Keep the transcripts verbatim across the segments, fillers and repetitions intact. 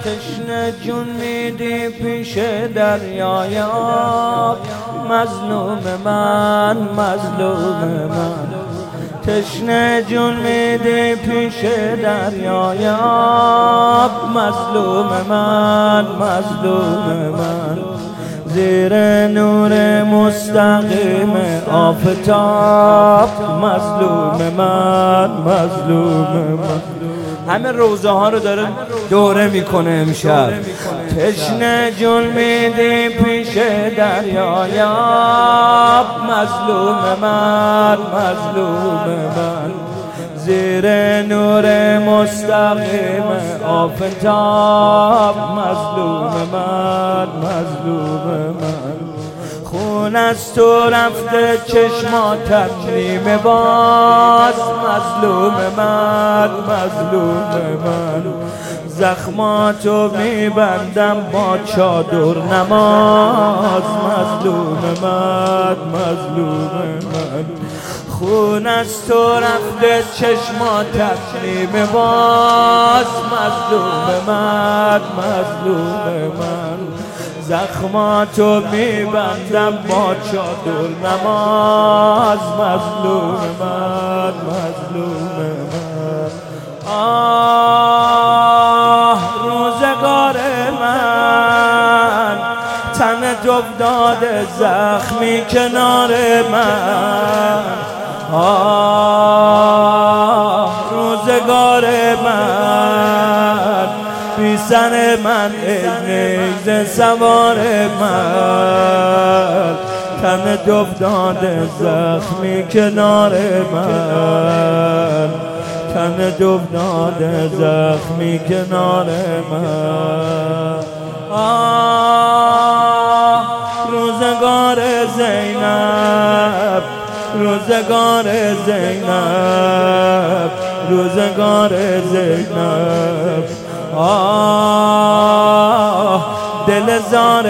تشنه جون میدی پیش دریای آب، مظلوم من مظلوم من. تشنه جون میدی پیش دریای آب، مظلوم من مظلوم من. زیر نور مستقیم آفتاب، مظلوم من مظلوم من. همه روزه ها رو داره دوره میکنه امشب. تشنه جون میدی پیش دریای آب، مظلوم من مظلوم من. زیر نور مستقیم آفتاب، مظلوم من مظلوم من. خون از تو رفته چشماتم نیمه باز، مظلوم من مظلوم من. زخماتو میبندم با چادر نماز، مظلوم من مظلوم من. خون از تو رفته چشماتم نیمه باز، مظلوم من مظلوم من. زخماتو میبندم با چادر نماز، مظلوم من مظلوم من. آه روزگار من، تن افتاده زخمی کنار من. آه روزگار من، بی سر من نیزه سوار من. تن افتاده زخمی کنار من، تن افتاده زخمی کنار من. آه روزگار زینب، روزگار زینب، روزگار زینب. آه دل زار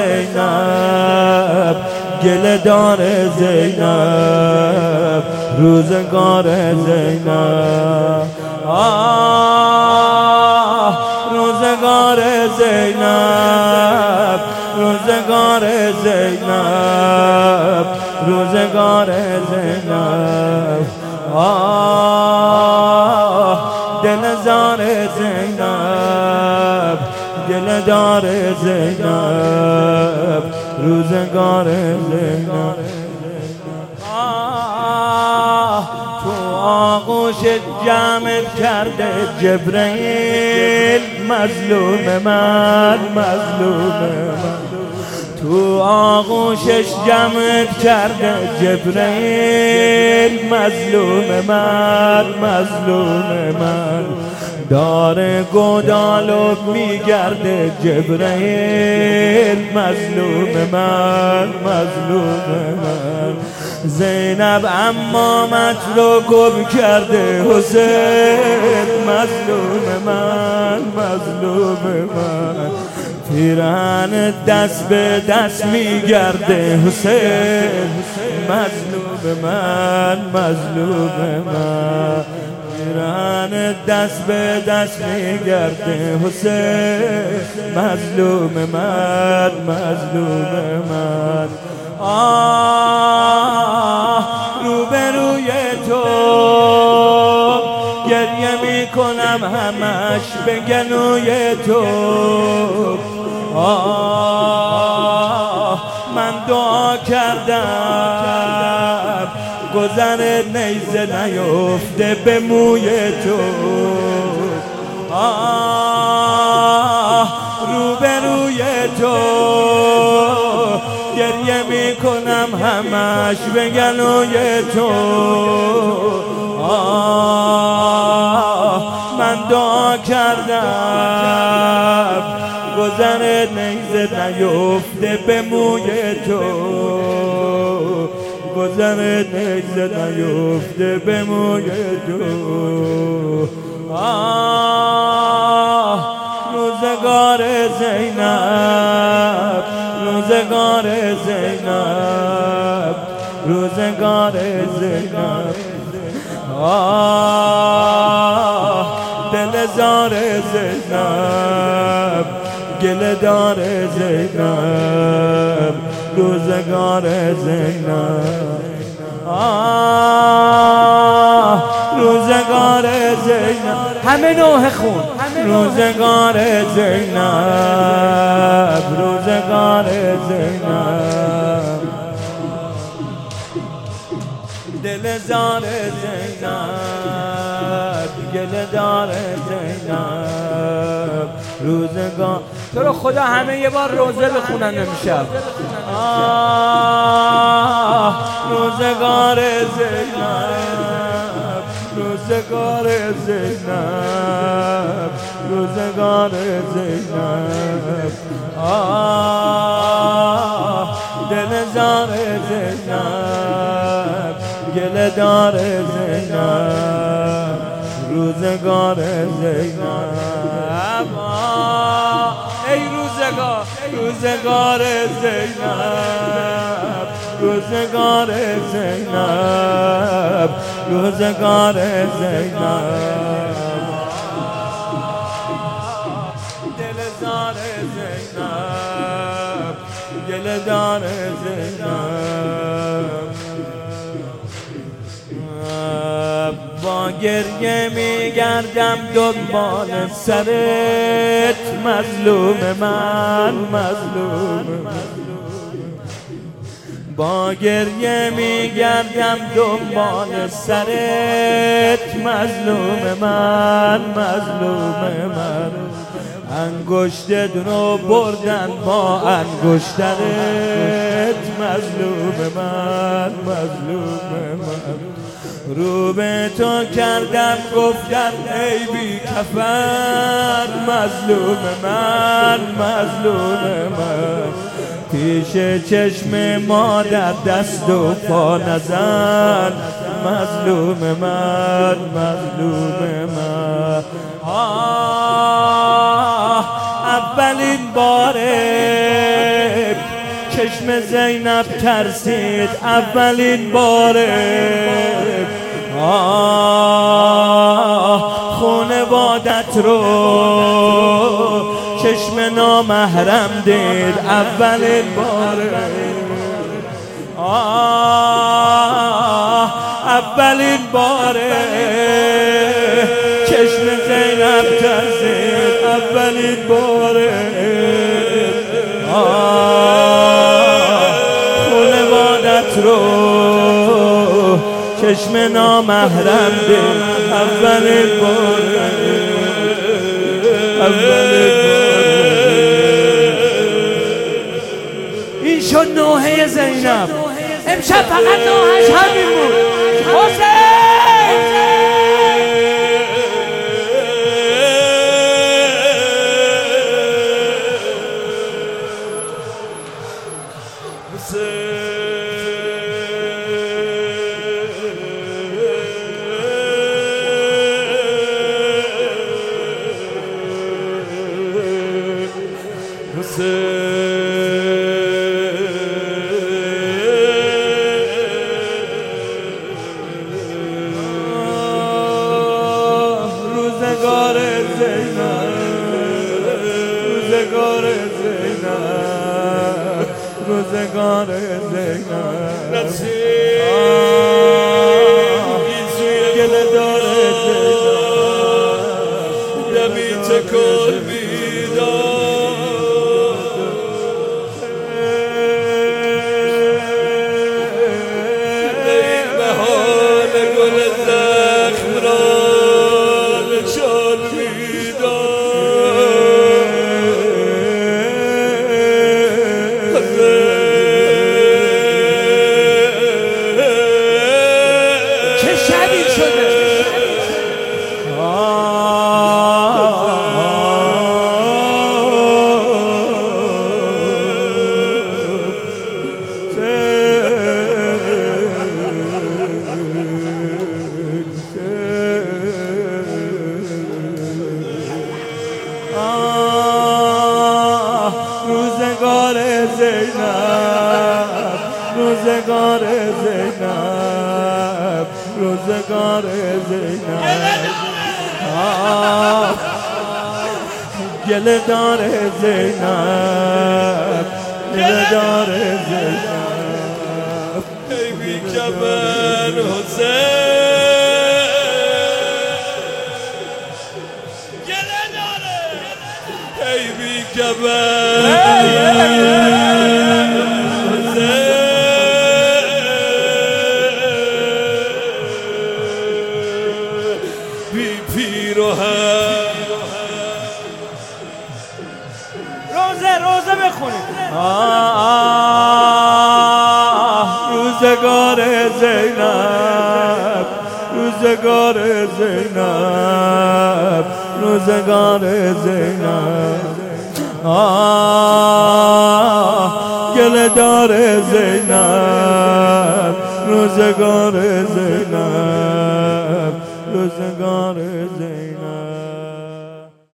زینب، گله دار زینب، روزگار زینب. آه روزگار زینب، روزگار زینب، روزگار زینب. آه دل زار زینب، گله دار زینب، روزگار زینب. آه تو آغوش جمعت کرده جبرئیل، مظلوم من مظلوم من. تو آغوشش جمعت کرده جبرئیل، مظلوم من مظلوم من. داره گودالو میگرده جبرئیل، مظلوم من مظلوم من. زینب امامت رو گم کرده حسین، مظلوم من مظلوم من. پیرهن دست به دست میگرده حسین، مظلوم من مظلوم من. پیرهن دست به دست میگرده حسین، مظلوم من مظلوم من. آه روبروی تو گریه میکنم همش به گلوی تو. آه من دعا کردم گذر نیزه نیفته به موی تو. آه روبروی تو گریه میکنم همش به گلوی تو. آه من دعا کردم گذر نیزه نیفته به موی تو، گذر نیزه نیفته به موی تو. آه روزگار زینب، روزگار زینب، روزگار زینب. آه دل زار زینب گل دار زینب روزگار زینب آه روزگار زینب همه نوح خون روزگار زینب روزگار زینب دل زار زینب گل دار زینب روزگار تو رو خدا همه یه بار روزه بخونن امشب. آه روزگار زینب روزگار زینب روزگار زینب آه دل زار زینب گل دار زینب روزگار زینب آه ای روزگار روزگار زینب روزگار زینب روزگار زینب دل زار زینب گل دار زینب با گریه میگردم دنبال سرت مظلوم من مظلوم با گریه میگردم دنبال سرت مظلوم من مظلوم من انگشت رو بردن با انگشترت مظلوم من مظلوم من رو به تو کردم گفتم ای بی کفر مظلوم من مظلوم من پیش چشم مادر دست و پا نزن مظلوم من مظلوم من آه اولین باره چشم زینب ترسید اولین باره آه خانوادت رو چشم نامحرم دید اولین باره آه اولین باره چشم زینب ترسید اولین باره آه خانوادت رو چشم نامحرم دید اولین باره اولین باره این شد نوحه زینب. امشب فقط نوحش همین بود. حسین روزگار زینب روزگار زینب روزگار زینب گل دار زینب دمی تکل روزگار زینب روزگار زینب روزگار زینب گله داره زینب، گله داره زینب. ای بی کمر حسین گله داره، ای بی کمر بی پیراهن. روزه روزه بخونید. روزگار زینب، روزگار زینب، روزگار زینب. آه گله دار زینب، روزگار زینب، روزگار زینب.